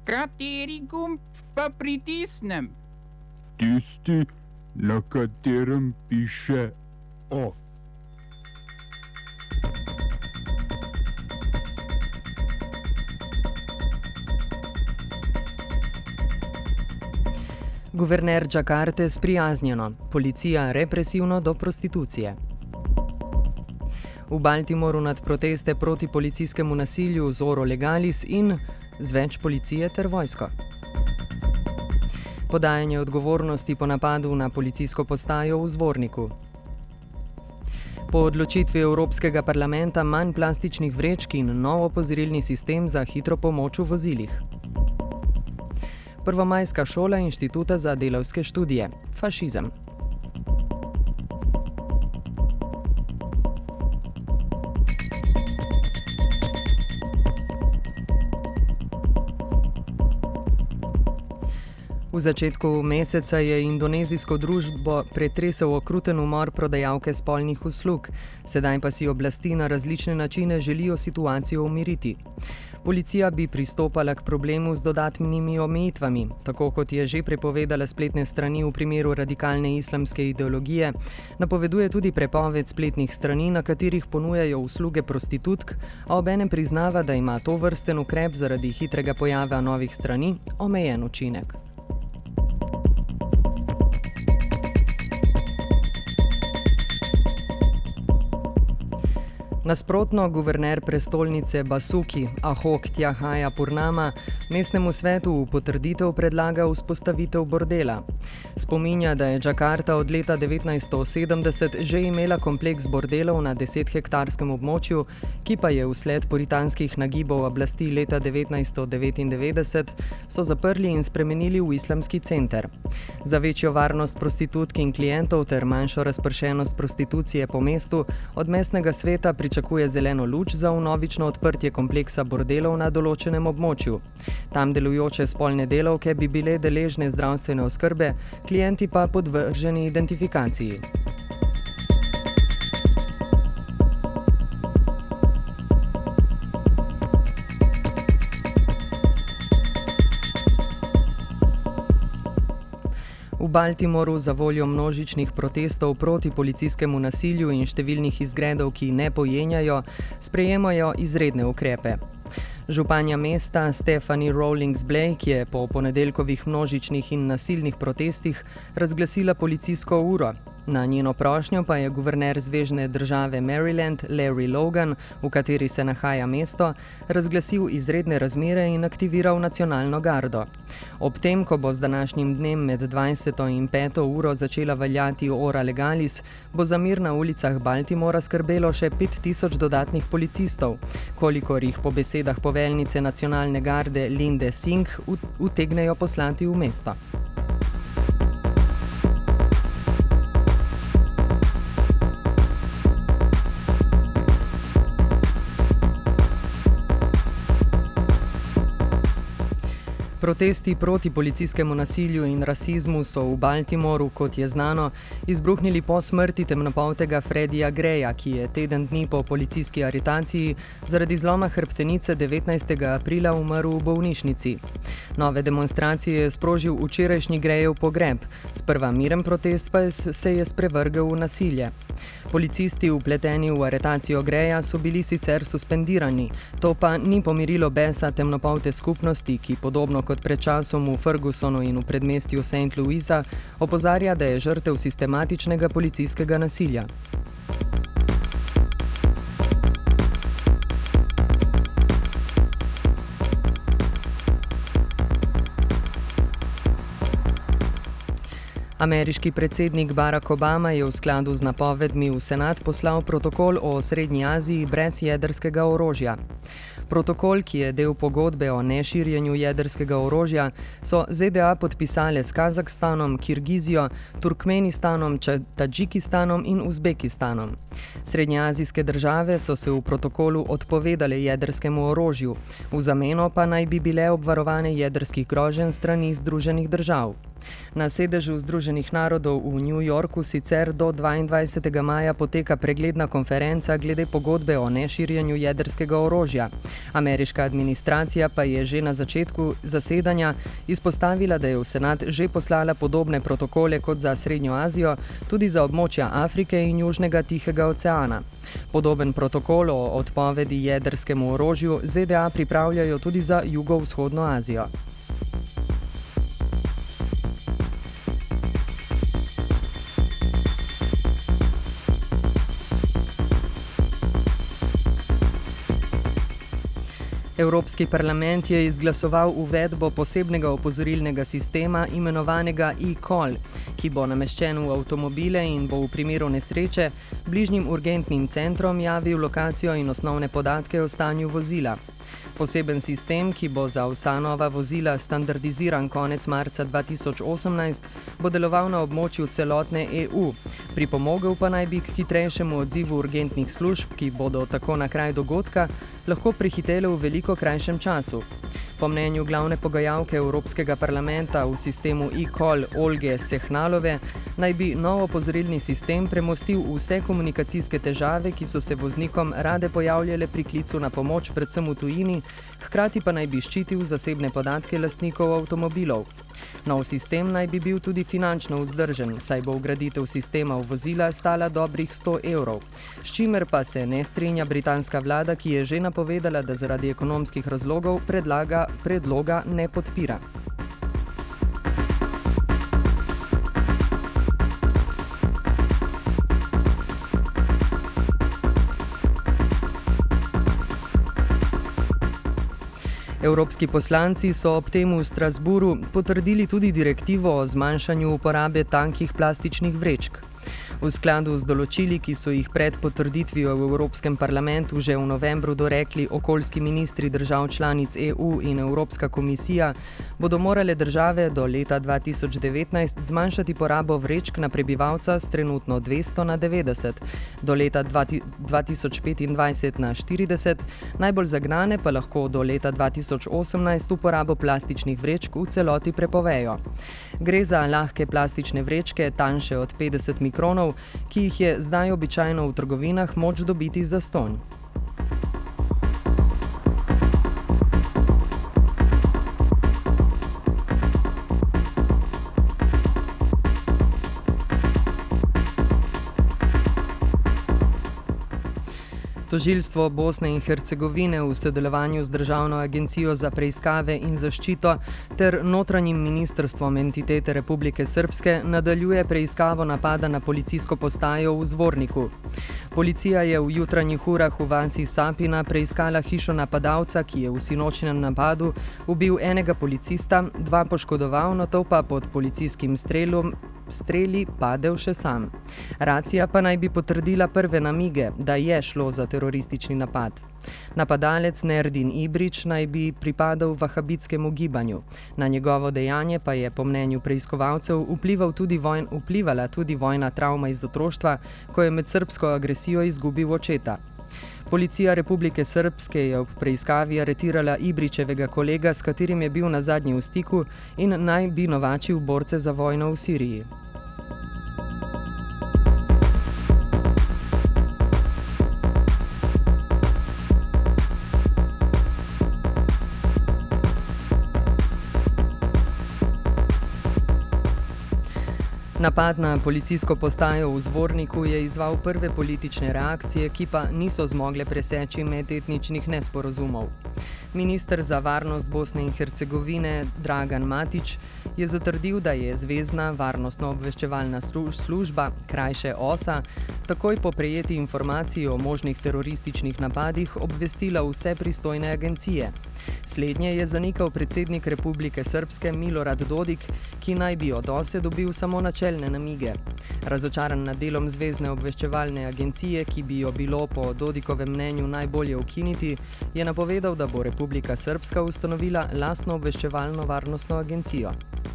Kateri gumb pa pritisnem? Tisti, na katerem piše OFF. Guverner Džakarte sprijaznjeno, policija represivno do prostitucije. V Baltimoru nad proteste proti policijskemu nasilju z oro legalis in z več policije ter vojsko. Podajanje odgovornosti po napadu na policijsko postajo v Zvorniku. Po odločitvi Evropskega parlamenta manj plastičnih vrečk in nov opozorilni sistem za hitro pomoč v vozilih. Prvomajska šola Inštituta za delavske študije. Fašizem. V začetku meseca je indonezijsko družbo pretresel okruten umor prodajalke spolnih uslug, sedaj pa si oblasti na različne načine želijo situacijo umiriti. Policija bi pristopala k problemu z dodatnimi omejitvami, tako kot je že prepovedala spletne strani v primeru radikalne islamske ideologije, napoveduje tudi prepoved spletnih strani, na katerih ponujajo usluge prostitutk, a obenem priznava, da ima tovrsten ukrep zaradi hitrega pojava novih strani omejen učinek. Nasprotno, guverner prestolnice Basuki Ahok Tjahaja Purnama mestnemu svetu v potrditev predlaga vzpostavitev bordela. Spominja, da je Džakarta od leta 1970 že imela kompleks bordelov na 10-hektarskem območju, ki pa je vsled puritanskih nagibov oblasti leta 1999 so zaprli in spremenili v islamski center. Za večjo varnost prostitutk in klientov ter manjšo razpršenost prostitucije po mestu od mestnega sveta pričakuje zeleno luč za vnovično odprtje kompleksa bordelov na določenem območju. Tam delujoče spolne delavke bi bile deležne zdravstvene oskrbe, klienti pa podvrženi identifikaciji. V Baltimoru za voljo množičnih protestov proti policijskemu nasilju in številnih izgredov, ki ne pojenjajo, sprejemajo izredne ukrepe. Županja mesta Stephanie Rawlings-Blake je po ponedeljkovih množičnih in nasilnih protestih razglasila policijsko uro. Na njeno prošnjo pa je guverner zvezne države Maryland Larry Logan, v kateri se nahaja mesto, razglasil izredne razmere in aktiviral nacionalno gardo. Ob tem, ko bo z današnjim dnem med 20. in 5. uro začela veljati ora legalis, bo za mir na ulicah Baltimora skrbelo še 5000 dodatnih policistov, kolikor jih po besedah poveljnice nacionalne garde Linde Singh utegnejo poslati v mesto. Protesti proti policijskemu nasilju in rasizmu so v Baltimoru, kot je znano, izbruhnili po smrti temnopoltega Freddija Greya, ki je teden dni po policijski aretaciji zaradi zloma hrbtenice 19. aprila umrl v bolnišnici. Nove demonstracije je sprožil včerajšnji Greyev pogreb, sprva miren protest pa se je sprevrgel v nasilje. Policisti vpleteni v aretacijo Greya so bili sicer suspendirani, to pa ni pomirilo besa temnopolte skupnosti, ki podobno kot pred časom v Fergusonu in v predmestju St. Louisa opozarja, da je žrtev sistematičnega policijskega nasilja. Ameriški predsednik Barack Obama je v skladu z napovedmi v senat poslal protokol o Srednji Aziji brez jedrskega orožja. Protokol, ki je del pogodbe o neširjenju jedrskega orožja, so ZDA podpisale s Kazahstanom, Kirgizijo, Turkmenistanom, Tadžikistanom in Uzbekistanom. Srednjeazijske države so se v protokolu odpovedale jedrskemu orožju, v zameno pa naj bi bile obvarovane jedrskih groženj strani Združenih držav. Na sedežu Združenih narodov v New Yorku sicer do 22. maja poteka pregledna konferenca glede pogodbe o neširjenju jedrskega orožja. Ameriška administracija pa je že na začetku zasedanja izpostavila, da je v senat že poslala podobne protokole kot za Srednjo Azijo, tudi za območja Afrike in Južnega Tihega oceana. Podoben protokol o odpovedi jedrskemu orožju ZDA pripravljajo tudi za jugovzhodno Azijo. Evropski parlament je izglasoval uvedbo posebnega opozorilnega sistema imenovanega e-call, ki bo nameščen v avtomobile in bo v primeru nesreče bližnjim urgentnim centrom javil lokacijo in osnovne podatke o stanju vozila. Poseben sistem, ki bo za vsa nova vozila standardiziran konec marca 2018, bo deloval na območju celotne EU. Pripomogel pa naj bi k hitrejšemu odzivu urgentnih služb, ki bodo tako na kraj dogodka lahko prihitele v veliko krajšem času. Po mnenju glavne pogajalke Evropskega parlamenta v sistemu e-call Olge Sehnalove, naj bi nov opozorilni sistem premostil vse komunikacijske težave, ki so se voznikom rade pojavljale pri klicu na pomoč, predvsem v tujini, hkrati pa naj bi ščitil zasebne podatke lastnikov avtomobilov. Nov sistem naj bi bil tudi finančno vzdržen, saj bo vgraditev sistema v vozila stala dobrih 100 evrov, s čimer pa se ne strinja britanska vlada, ki je že napovedala, da zaradi ekonomskih razlogov predloga ne podpira. Evropski poslanci so ob tem v Strasburu potrdili tudi direktivo o zmanjšanju uporabe tankih plastičnih vrečk. V skladu z določili, ki so jih pred potrditvijo v Evropskem parlamentu že v novembru dorekli okoljski ministri držav članic EU in Evropska komisija, bodo morale države do leta 2019 zmanjšati porabo vrečk na prebivalca s trenutno 200 na 90, do leta 2025 na 40, najbolj zagnane pa lahko do leta 2018 uporabo plastičnih vrečk v celoti prepovejo. Gre za lahke plastične vrečke, tanjše od 50 mikronov, ki jih je zdaj običajno v trgovinah moč dobiti zastonj. Tožilstvo Bosne in Hercegovine v sodelovanju z Državno agencijo za preiskave in zaščito ter notranjim ministrstvom entitete Republike Srpske nadaljuje preiskavo napada na policijsko postajo v Zvorniku. Policija je v jutranjih urah v vasi Sapina preiskala hišo napadalca, ki je v sinočnjem napadu ubil enega policista, 2 poškodoval, nato pa pod policijskim streli padel še sam. Racija pa naj bi potrdila prve namige, da je šlo za teroristični napad. Napadalec Nerdin Ibrić naj bi pripadal vahabitskemu gibanju. Na njegovo dejanje pa je po mnenju preiskovalcev vplivala tudi vojna travma iz otroštva, ko je med srbsko agresijo izgubil očeta. Policija Republike Srpske je ob preiskavi aretirala Ibrićevega kolega, s katerim je bil nazadnje v stiku in naj bi novačil borce za vojno v Siriji. Napad na policijsko postajo v Zvorniku je izzval prve politične reakcije, ki pa niso zmogle preseči medetničnih nesporazumov. Minister za varnost Bosne in Hercegovine Dragan Matić je zatrdil, da je Zvezna varnostno-obveščevalna služba, krajše OSA, takoj po prejeti informaciji o možnih terorističnih napadih obvestila vse pristojne agencije. Slednje je zanikal predsednik Republike Srpske Milorad Dodik, ki naj bi od OSE dobil samo načelne namige. Razočaran nad delom Zvezne obveščevalne agencije, ki bi jo bilo po Dodikovem mnenju najbolje ukiniti, je napovedal, da bo Republika Srpska ustanovila lastno obveščevalno varnostno agencijo.